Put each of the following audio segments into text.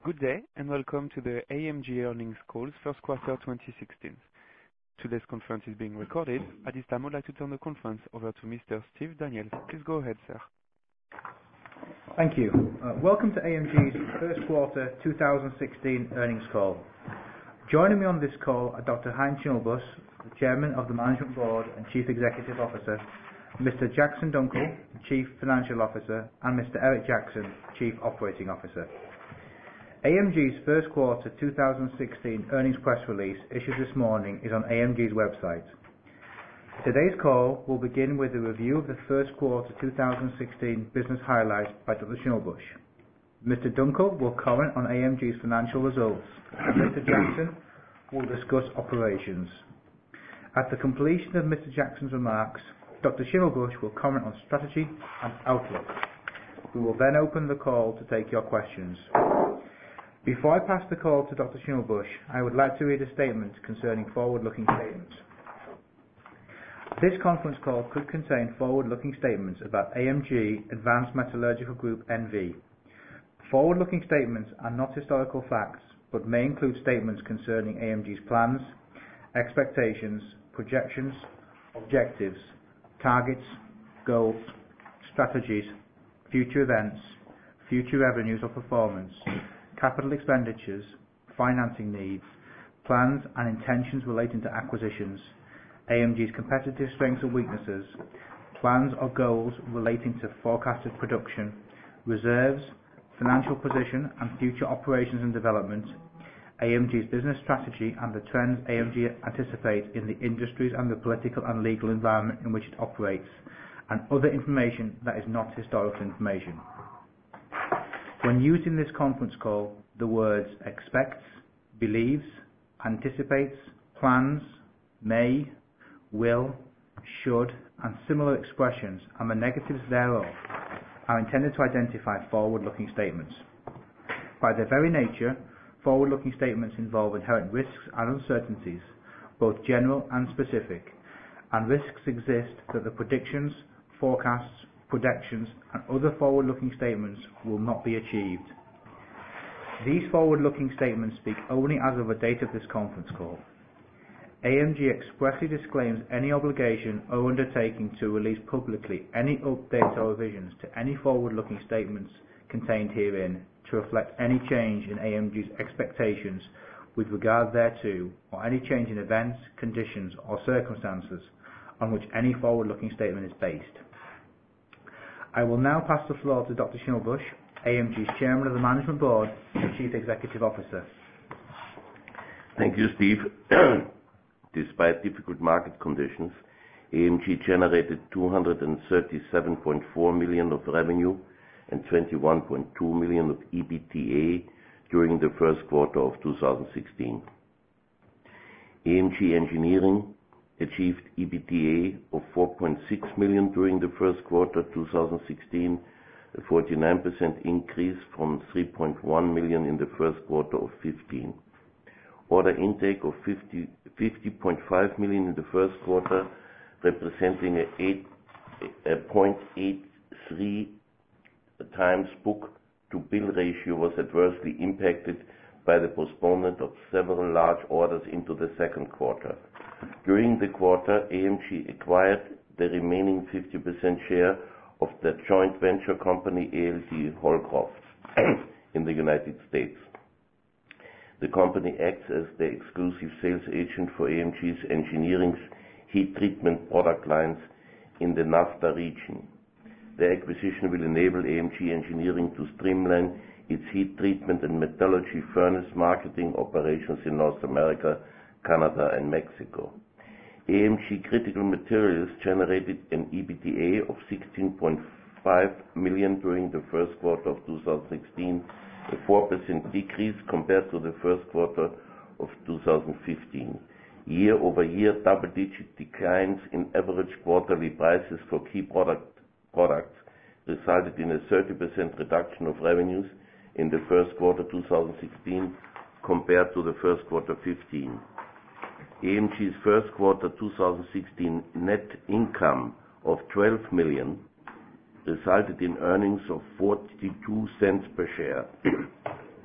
Good day, and welcome to the AMG Earnings Call, first quarter 2016. Today's conference is being recorded. At this time, I'd like to turn the conference over to Mr. Steve Daniels. Please go ahead, sir. Thank you. Welcome to AMG's first quarter 2016 earnings call. Joining me on this call are Dr. Heinz Schimmelbusch, the Chairman of the Management Board and Chief Executive Officer, Mr. Jackson Dunckel, Chief Financial Officer, and Mr. Eric Jackson, Chief Operating Officer. AMG's first quarter 2016 earnings press release issued this morning is on AMG's website. Today's call will begin with a review of the first quarter 2016 business highlights by Dr. Schimmelbusch. Mr. Dunckel will comment on AMG's financial results, and Mr. Jackson will discuss operations. At the completion of Mr. Jackson's remarks, Dr. Schimmelbusch will comment on strategy and outlook. We will then open the call to take your questions. Before I pass the call to Dr. Schimmelbusch, I would like to read a statement concerning forward-looking statements. This conference call could contain forward-looking statements about AMG Advanced Metallurgical Group NV. Forward-looking statements are not historical facts, but may include statements concerning AMG's plans, expectations, projections, objectives, targets, goals, strategies, future events, future revenues or performance, capital expenditures, financing needs, plans and intentions relating to acquisitions, AMG's competitive strengths and weaknesses, plans or goals relating to forecasted production, reserves, financial position and future operations and development, AMG's business strategy and the trends AMG anticipates in the industries and the political and legal environment in which it operates, and other information that is not historical information. When used in this conference call, the words expects, believes, anticipates, plans, may, will, should, and similar expressions, and the negatives thereof, are intended to identify forward-looking statements. By their very nature, forward-looking statements involve inherent risks and uncertainties, both general and specific, and risks exist that the predictions, forecasts, projections, and other forward-looking statements will not be achieved. These forward-looking statements speak only as of the date of this conference call. AMG expressly disclaims any obligation or undertaking to release publicly any updates or revisions to any forward-looking statements contained herein to reflect any change in AMG's expectations with regard thereto, or any change in events, conditions, or circumstances on which any forward-looking statement is based. I will now pass the floor to Dr. Schimmelbusch, AMG's Chairman of the Management Board and Chief Executive Officer. Thank you, Steve. Despite difficult market conditions, AMG generated $237.4 million of revenue and $21.2 million of EBITDA during the first quarter of 2016. AMG Engineering achieved EBITDA of $4.6 million during the first quarter 2016, a 49% increase from $3.1 million in the first quarter of 2015. Order intake of $50.5 million in the first quarter, representing a 0.83 times book-to-bill ratio, was adversely impacted by the postponement of several large orders into the second quarter. During the quarter, AMG acquired the remaining 50% share of the joint venture company ALD Holcroft in the United States. The company acts as the exclusive sales agent for AMG's Engineering's heat treatment product lines in the NAFTA region. The acquisition will enable AMG Engineering to streamline its heat treatment and metallurgy furnace marketing operations in North America, Canada, and Mexico. AMG Critical Materials generated an EBITDA of $16.5 million during the first quarter of 2016, a 4% decrease compared to the first quarter of 2015. Year-over-year, double-digit declines in average quarterly prices for key products resulted in a 30% reduction of revenues in the first quarter 2016 compared to the first quarter 2015. AMG's first quarter 2016 net income of $12 million resulted in earnings of 42 cents per share.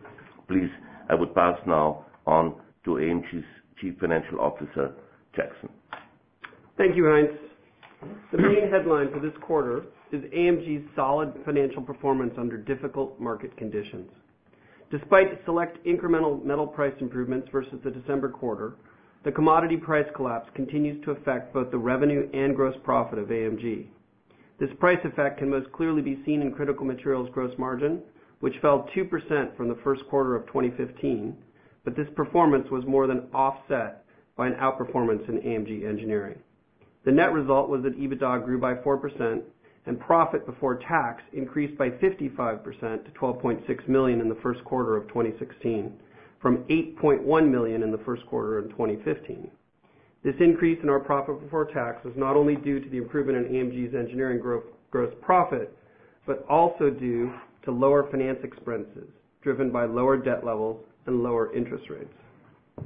Please, I would pass now on to AMG's Chief Financial Officer, Jackson. Thank you, Heinz. The main headline for this quarter is AMG's solid financial performance under difficult market conditions. Despite select incremental metal price improvements versus the December quarter, the commodity price collapse continues to affect both the revenue and gross profit of AMG. This price effect can most clearly be seen in critical materials gross margin, which fell 2% from the first quarter of 2015, but this performance was more than offset by an outperformance in AMG Engineering. The net result was that EBITDA grew by 4% and profit before tax increased by 55% to $12.6 million in the first quarter of 2016, from $8.1 million in the first quarter of 2015. This increase in our profit before tax was not only due to the improvement in AMG's engineering gross profit, but also due to lower finance expenses, driven by lower debt levels and lower interest rates.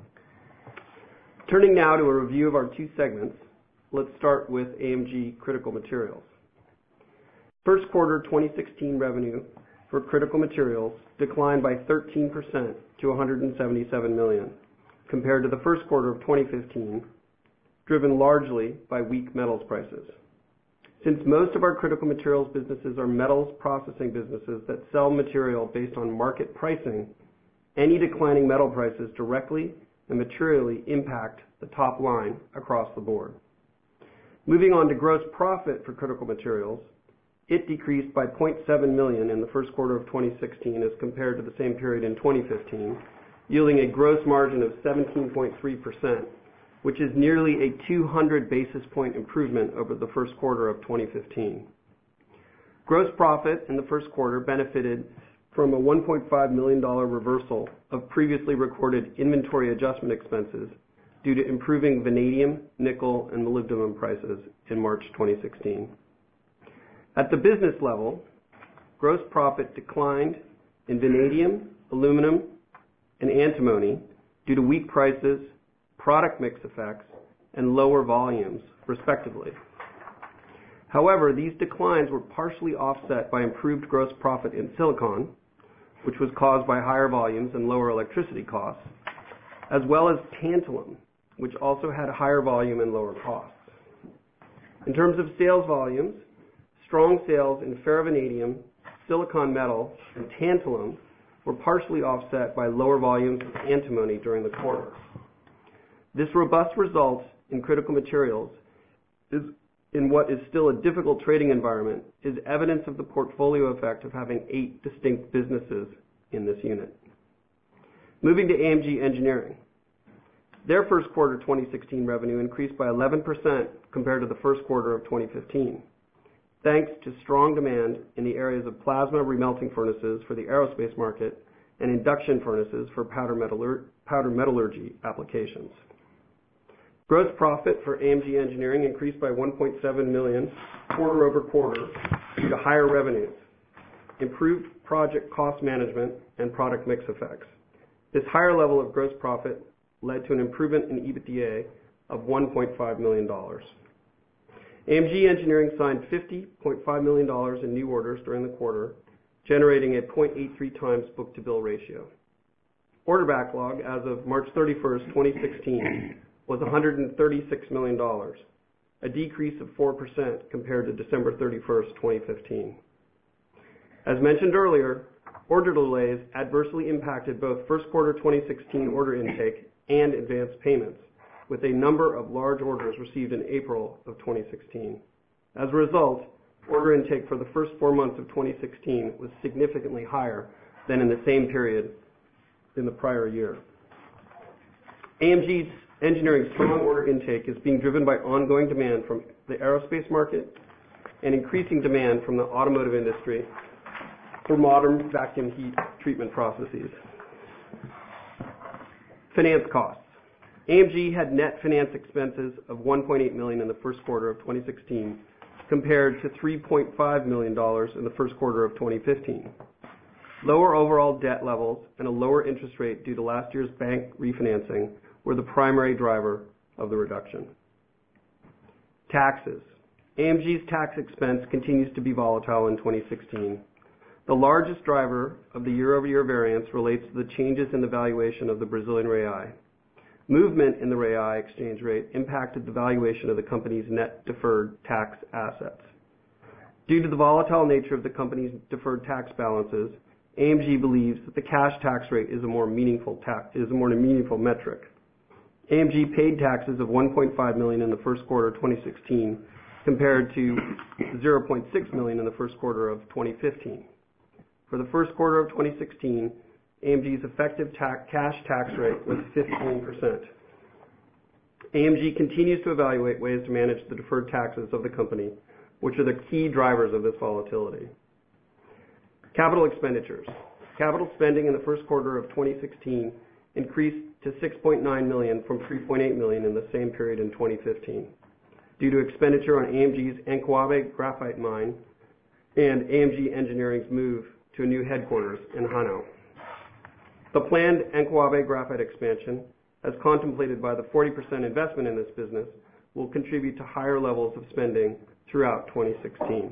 Turning now to a review of our two segments, let's start with AMG Critical Materials. First quarter 2016 revenue for Critical Materials declined by 13% to $177 million, compared to the first quarter of 2015, driven largely by weak metals prices. Since most of our critical materials businesses are metals processing businesses that sell material based on market pricing, any declining metal prices directly and materially impact the top line across the board. Moving on to gross profit for critical materials, it decreased by $0.7 million in the first quarter of 2016 as compared to the same period in 2015, yielding a gross margin of 17.3%, which is nearly a 200 basis point improvement over the first quarter of 2015. Gross profit in the first quarter benefited from a $1.5 million reversal of previously recorded inventory adjustment expenses due to improving vanadium, nickel, and molybdenum prices in March 2016. At the business level, gross profit declined in vanadium, aluminum, and antimony due to weak prices, product mix effects, and lower volumes, respectively. However, these declines were partially offset by improved gross profit in silicon, which was caused by higher volumes and lower electricity costs, as well as tantalum, which also had higher volume and lower costs. In terms of sales volumes, strong sales in ferrovanadium, silicon metal, and tantalum were partially offset by lower volumes of antimony during the quarter. This robust result in critical materials in what is still a difficult trading environment is evidence of the portfolio effect of having 8 distinct businesses in this unit. Moving to AMG Engineering. Their first quarter 2016 revenue increased by 11% compared to the first quarter of 2015, thanks to strong demand in the areas of plasma remelting furnaces for the aerospace market and induction furnaces for powder metallurgy applications. Gross profit for AMG Engineering increased by $1.7 million quarter over quarter due to higher revenues, improved project cost management, and product mix effects. This higher level of gross profit led to an improvement in EBITDA of $1.5 million. AMG Engineering signed $50.5 million in new orders during the quarter, generating a 0.83 times book-to-bill ratio. Order backlog as of March 31st, 2016 was $136 million, a decrease of 4% compared to December 31st, 2015. As mentioned earlier, order delays adversely impacted both first quarter 2016 order intake and advanced payments, with a number of large orders received in April of 2016. As a result, order intake for the first 4 months of 2016 was significantly higher than in the same period in the prior year. AMG's Engineering's strong order intake is being driven by ongoing demand from the aerospace market and increasing demand from the automotive industry for modern vacuum heat treatment processes. Finance costs. AMG had net finance expenses of $1.8 million in the first quarter of 2016 compared to $3.5 million in the first quarter of 2015. Lower overall debt levels and a lower interest rate due to last year's bank refinancing were the primary driver of the reduction. Taxes. AMG's tax expense continues to be volatile in 2016. The largest driver of the year-over-year variance relates to the changes in the valuation of the Brazilian real. Movement in the real exchange rate impacted the valuation of the company's net deferred tax assets. Due to the volatile nature of the company's deferred tax balances, AMG believes that the cash tax rate is a more meaningful metric. AMG paid taxes of $1.5 million in the first quarter of 2016 compared to $0.6 million in the first quarter of 2015. For the first quarter of 2016, AMG's effective cash tax rate was 15%. AMG continues to evaluate ways to manage the deferred taxes of the company, which are the key drivers of this volatility. Capital expenditures. Capital spending in the first quarter of 2016 increased to $6.9 million from $3.8 million in the same period in 2015 due to expenditure on AMG's Ancoabe graphite mine and AMG Engineering's move to a new headquarters in Hanau. The planned Ancoabe graphite expansion, as contemplated by the 40% investment in this business, will contribute to higher levels of spending throughout 2016.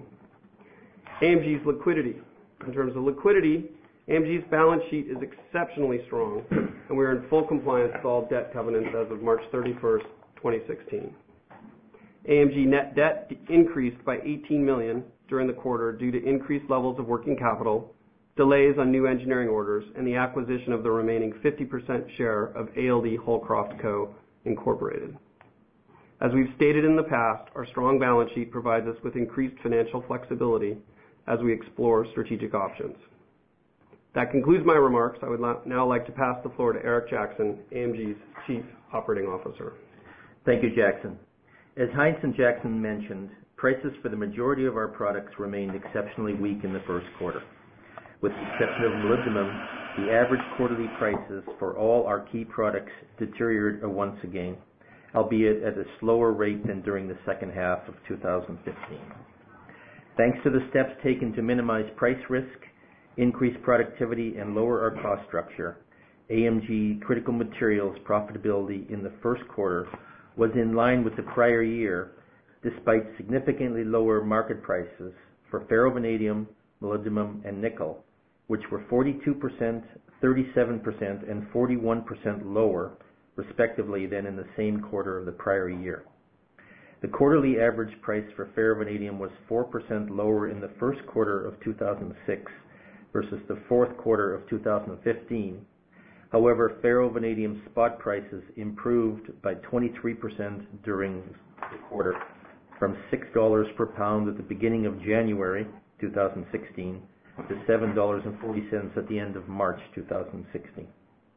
AMG's liquidity. In terms of liquidity, AMG's balance sheet is exceptionally strong, and we are in full compliance with all debt covenants as of March 31st, 2016. AMG net debt increased by $18 million during the quarter due to increased levels of working capital, delays on new engineering orders, and the acquisition of the remaining 50% share of ALD Holcroft Co. Incorporated. As we've stated in the past, our strong balance sheet provides us with increased financial flexibility as we explore strategic options. That concludes my remarks. I would now like to pass the floor to Eric Jackson, AMG's Chief Operating Officer. Thank you, Jackson. As Heinz and Jackson mentioned, prices for the majority of our products remained exceptionally weak in the first quarter. With the exception of molybdenum, the average quarterly prices for all our key products deteriorated once again, albeit at a slower rate than during the second half of 2015. Thanks to the steps taken to minimize price risk, increase productivity, and lower our cost structure, AMG Critical Materials profitability in the first quarter was in line with the prior year, despite significantly lower market prices for ferrovanadium, molybdenum, and nickel, which were 42%, 37%, and 41% lower, respectively, than in the same quarter of the prior year. The quarterly average price for ferrovanadium was 4% lower in the first quarter of 2006 versus the fourth quarter of 2015. However, ferrovanadium spot prices improved by 23% during the quarter, from $6 per pound at the beginning of January 2016 to $7.40 at the end of March 2016.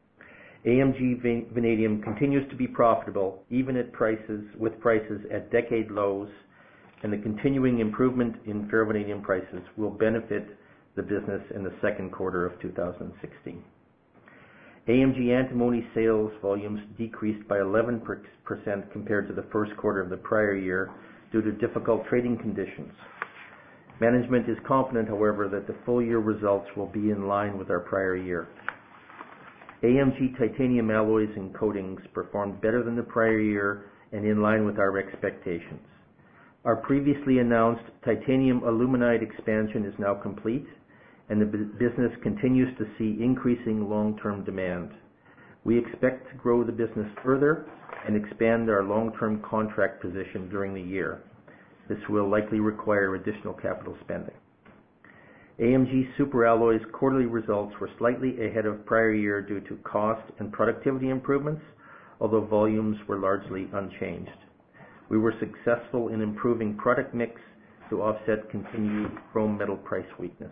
AMG Vanadium continues to be profitable even with prices at decade lows, and the continuing improvement in ferrovanadium prices will benefit the business in the second quarter of 2016. AMG Antimony sales volumes decreased by 11% compared to the first quarter of the prior year due to difficult trading conditions. Management is confident, however, that the full year results will be in line with our prior year. AMG Titanium alloys and coatings performed better than the prior year and in line with our expectations. Our previously announced titanium aluminide expansion is now complete, and the business continues to see increasing long-term demand. We expect to grow the business further and expand our long-term contract position during the year. This will likely require additional capital spending. AMG Superalloys quarterly results were slightly ahead of prior year due to cost and productivity improvements, although volumes were largely unchanged. We were successful in improving product mix to offset continued chrome metal price weakness.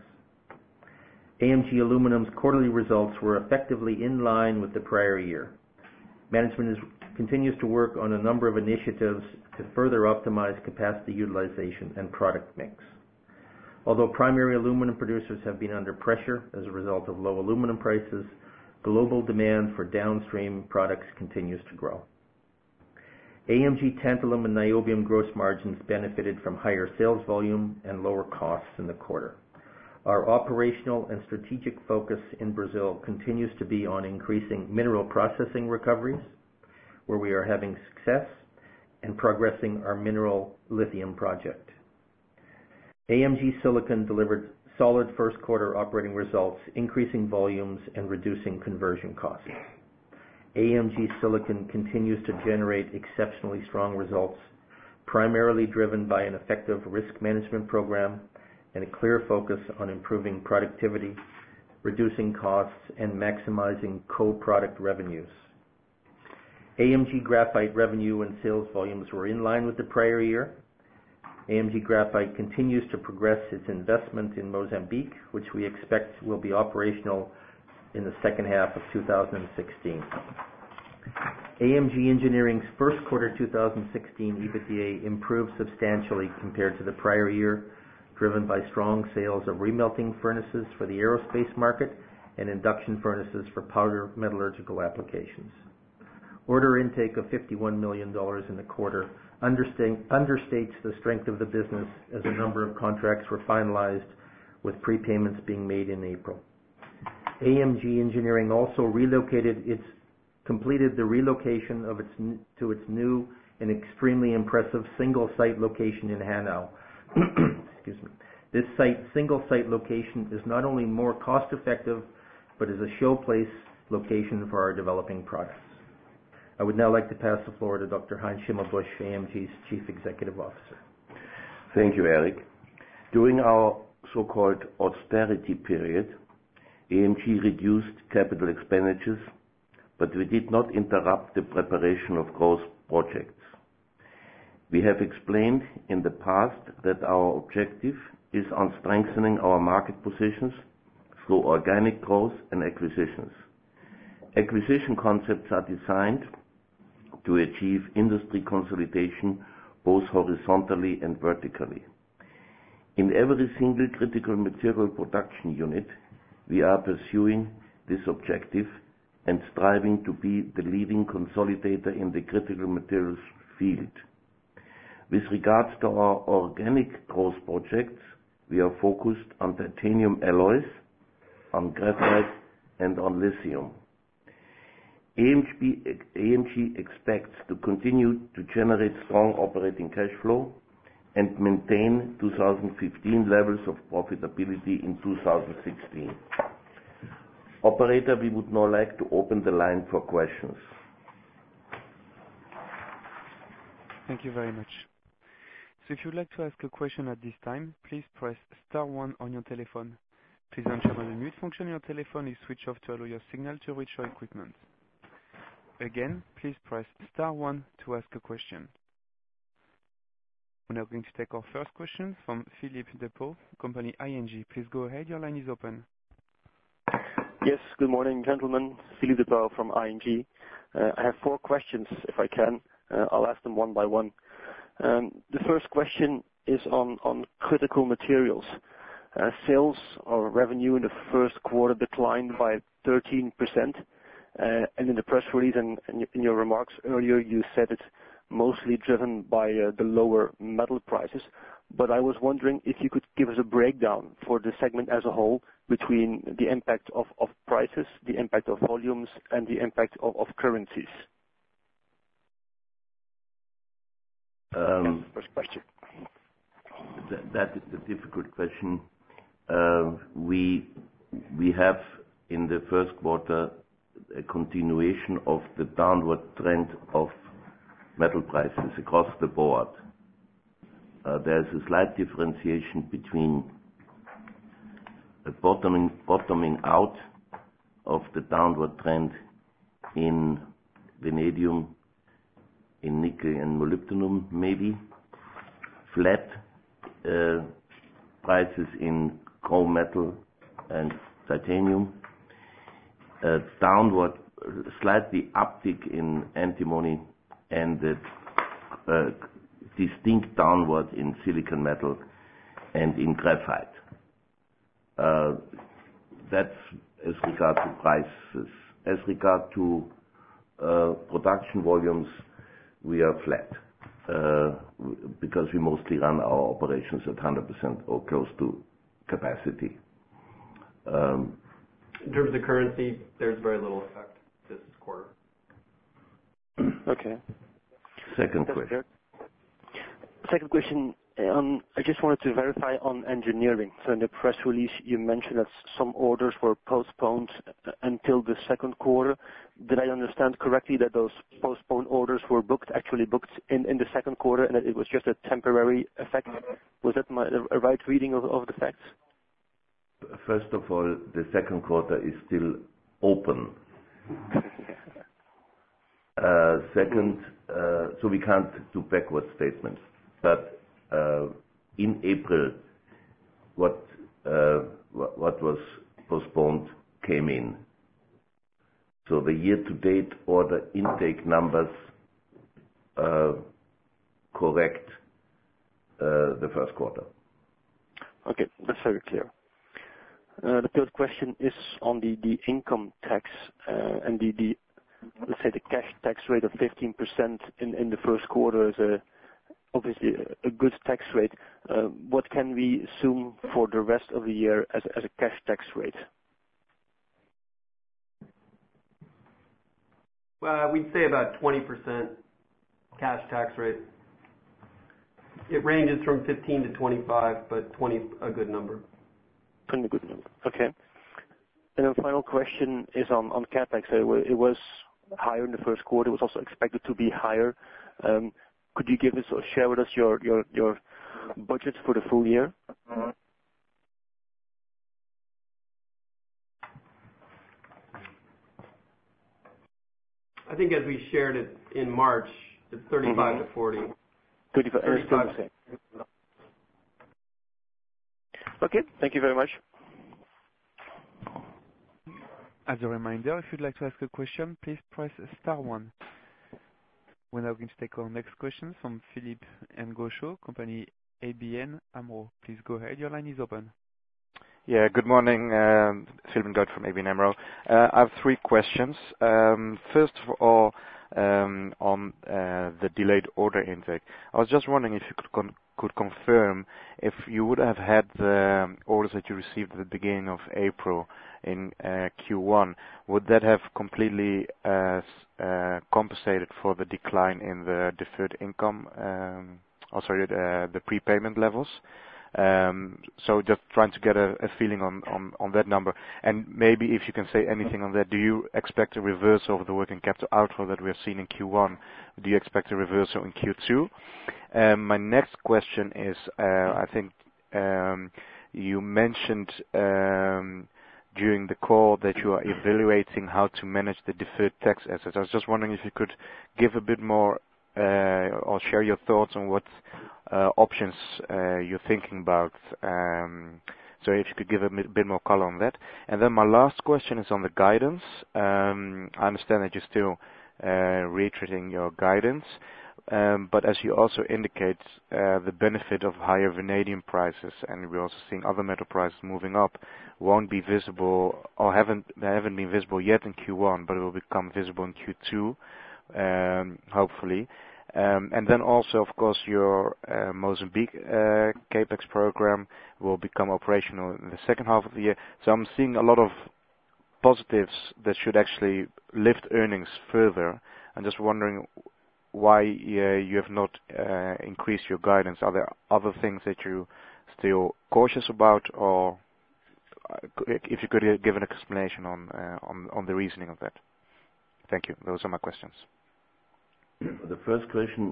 AMG Aluminum's quarterly results were effectively in line with the prior year. Management continues to work on a number of initiatives to further optimize capacity utilization and product mix. Although primary aluminum producers have been under pressure as a result of low aluminum prices, global demand for downstream products continues to grow. AMG Tantalum and Niobium gross margins benefited from higher sales volume and lower costs in the quarter. Our operational and strategic focus in Brazil continues to be on increasing mineral processing recoveries, where we are having success, and progressing our mineral lithium project. AMG Silicon delivered solid first quarter operating results, increasing volumes, and reducing conversion costs. AMG Silicon continues to generate exceptionally strong results, primarily driven by an effective risk management program and a clear focus on improving productivity, reducing costs, and maximizing co-product revenues. AMG Graphite revenue and sales volumes were in line with the prior year. AMG Graphite continues to progress its investment in Mozambique, which we expect will be operational in the second half of 2016. AMG Engineering's first quarter 2016 EBITDA improved substantially compared to the prior year, driven by strong sales of remelting furnaces for the aerospace market and induction furnaces for powder metallurgical applications. Order intake of $51 million in the quarter understates the strength of the business, as a number of contracts were finalized with prepayments being made in April. AMG Engineering also completed the relocation to its new and extremely impressive single-site location in Hanau. Excuse me. This single-site location is not only more cost-effective, but is a showplace location for our developing products. I would now like to pass the floor to Dr. Heinz Schimmelbusch, AMG's Chief Executive Officer. Thank you, Eric. During our so-called austerity period, AMG reduced capital expenditures, but we did not interrupt the preparation of growth projects. We have explained in the past that our objective is on strengthening our market positions through organic growth and acquisitions. Acquisition concepts are designed to achieve industry consolidation both horizontally and vertically. In every single critical material production unit, we are pursuing this objective and striving to be the leading consolidator in the critical materials field. With regards to our organic growth projects, we are focused on titanium alloys, on graphite, and on lithium. AMG expects to continue to generate strong operating cash flow and maintain 2015 levels of profitability in 2016. Operator, we would now like to open the line for questions. Thank you very much. So if you'd like to ask a question at this time, please press star 1 on your telephone. Please ensure that the mute function on your telephone is switched off to allow your signal to reach your equipment. Again, please press star 1 to ask a question. We're now going to take our first question from Philippe Depot, company ING. Please go ahead, your line is open. Yes, good morning, gentlemen. Philippe Depot from ING. I have 4 questions, if I can. I'll ask them one by one. The first question is on critical materials. Sales or revenue in the first quarter declined by 13%. And in the press release and in your remarks earlier, you said it's mostly driven by the lower metal prices. But I was wondering if you could give us a breakdown for the segment as a whole between the impact of prices, the impact of volumes, and the impact of currencies. That's the first question. That is a difficult question. We have in the first quarter a continuation of the downward trend of metal prices across the board. There's a slight differentiation between a bottoming out of the downward trend in vanadium, in nickel and molybdenum, maybe flat prices in chrome metal and titanium, downward, slightly uptick in antimony, and distinct downward in silicon metal and in graphite. That's as regard to prices. As regard to production volumes, we are flat because we mostly run our operations at 100% or close to capacity. In terms of currency, there's very little effect this quarter. Okay. Second question. Second question I just wanted to verify on engineering. So in the press release, you mentioned that some orders were postponed until the second quarter. Did I understand correctly that those postponed orders were actually booked in the second quarter, and that it was just a temporary effect? Was that a right reading of the facts? First of all, the second quarter is still open. Second, so we can't do backward statements. But in April, what was postponed came in. So the year-to-date order intake numbers correct the first quarter. Okay, that's very clear. The third question is on the income tax and the let's say the cash tax rate of 15% in the first quarter is obviously a good tax rate. What can we assume for the rest of the year as a cash tax rate? Well, we'd say about 20% cash tax rate. It ranges from 15 to 25, but 20 a good number. 20 a good number. Okay. And the final question is on capex. It was higher in the first quarter. It was also expected to be higher. Could you give us or share with us your budget for the full year? I think as we shared it in March, it's 35 to 40. 35. Okay, thank you very much. As a reminder, if you'd like to ask a question, please press star 1. We're now going to take our next question from Philippe Ngosho, company ABN AMRO. Please go ahead, your line is open. Yeah, good morning, Philippe Ngosho from ABN AMRO. I have 3 questions. First of all, on the delayed order intake. I was just wondering if you could confirm if you would have had the orders that you received at the beginning of April in Q1, would that have completely compensated for the decline in the deferred income, the prepayment levels? So just trying to get a feeling on that number. And maybe if you can say anything on that, do you expect a reversal of the working capital outflow that we have seen in Q1? Do you expect a reversal in Q2? My next question is, I think you mentioned during the call that you are evaluating how to manage the deferred tax assets. I was just wondering if you could give a bit more or share your thoughts on what options you're thinking about. So if you could give a bit more color on that. And then my last question is on the guidance. I understand that you're still reiterating your guidance, but as you also indicate, the benefit of higher vanadium prices, and we're also seeing other metal prices moving up, won't be visible or haven't been visible yet in Q1, but it will become visible in Q2, hopefully. And then also, of course, your Mozambique capex program will become operational in the second half of the year. So I'm seeing a lot of positives that should actually lift earnings further. I'm just wondering why you have not increased your guidance. Are there other things that you're still cautious about, or if you could give an explanation on the reasoning of that? Thank you. Those are my questions. The first question,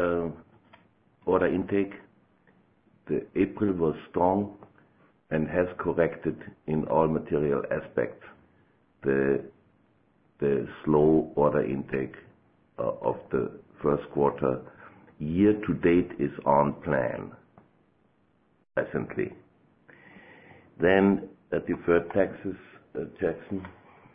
order intake. The April was strong and has corrected in all material aspects the slow order intake of the first quarter. Year to date is on plan, presently. Then deferred taxes, Jackson.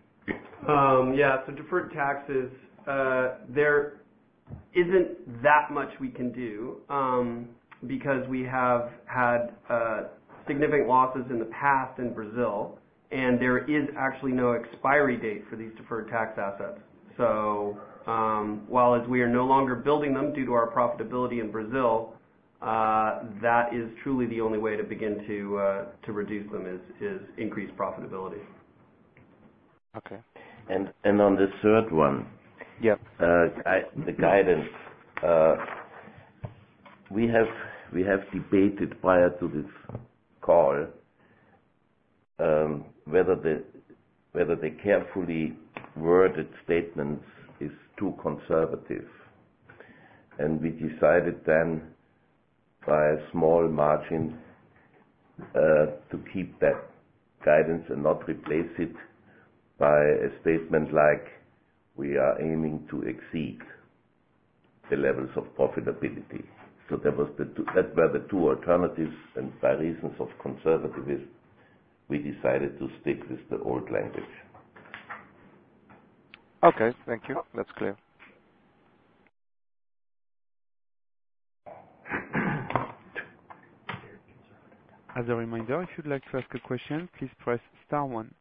Yeah, so deferred taxes, there isn't that much we can do because we have had significant losses in the past in Brazil, and there is actually no expiry date for these deferred tax assets. So while as we are no longer building them due to our profitability in Brazil, that is truly the only way to begin to reduce them is increased profitability. Okay. And on the third one, yep. The guidance, we we have debated prior to this call whether the carefully worded statements is too conservative. And we decided then by a small margin to keep that guidance and not replace it by a statement like we are aiming to exceed the levels of profitability. So that were the two alternatives, and by reasons of conservatism, we decided to stick with the old language. Okay, thank you. That's clear. As a reminder, if you'd like to ask a question, please press star 1.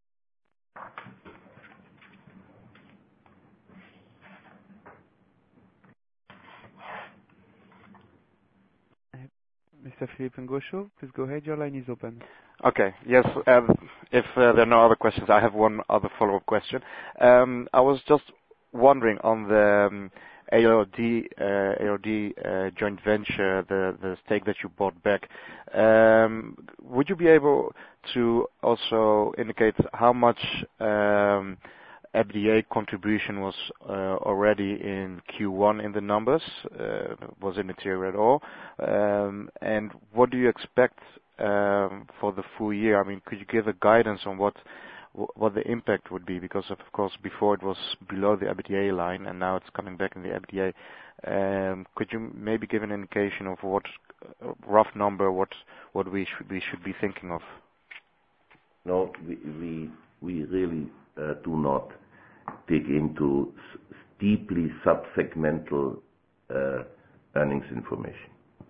Mr. Philippe Ngosho, please go ahead. Your line is open. Okay. Yes. If there are no other questions, I have one other follow-up question. I was just wondering on the ALD joint venture, the stake that you bought back. Would you be able to also indicate how much EBITDA contribution was already in Q1 in the numbers? Was it material at all? And what do you expect for the full year? I mean, could you give a guidance on what the impact would be? Because of course before it was below the EBITDA line, and now it's coming back in the EBITDA. Could you maybe give an indication of what rough number what we should be thinking of? No, we really do not dig into deeply sub-segmental earnings information.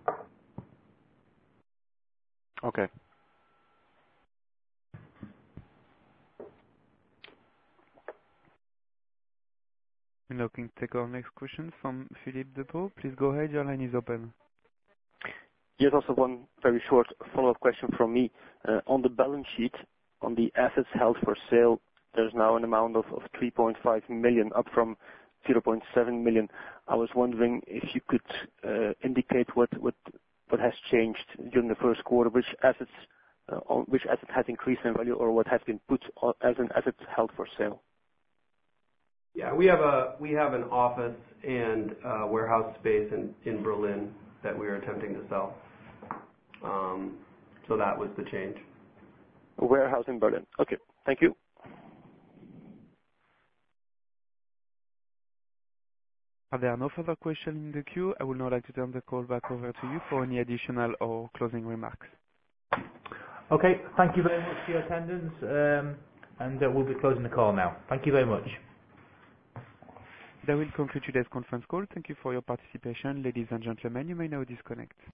Okay. We're looking to take our next question from Philippe Depot. Please go ahead. Your line is open. Yes, also one very short follow-up question from me. On the balance sheet, on the assets held for sale, there's now an amount of 3.5 million, up from 0.7 million. I was wondering if you could indicate what has changed during the first quarter, which asset has increased in value, or what has been put as an asset held for sale. Yeah, we have an office and warehouse space in Berlin that we are attempting to sell. So that was the change. A warehouse in Berlin. Okay, thank you. Are there no further questions in the queue? I would now like to turn the call back over to you for any additional or closing remarks. Okay, thank you very much for your attendance, and we'll be closing the call now. Thank you very much. That will conclude today's conference call. Thank you for your participation. Ladies and gentlemen, you may now disconnect.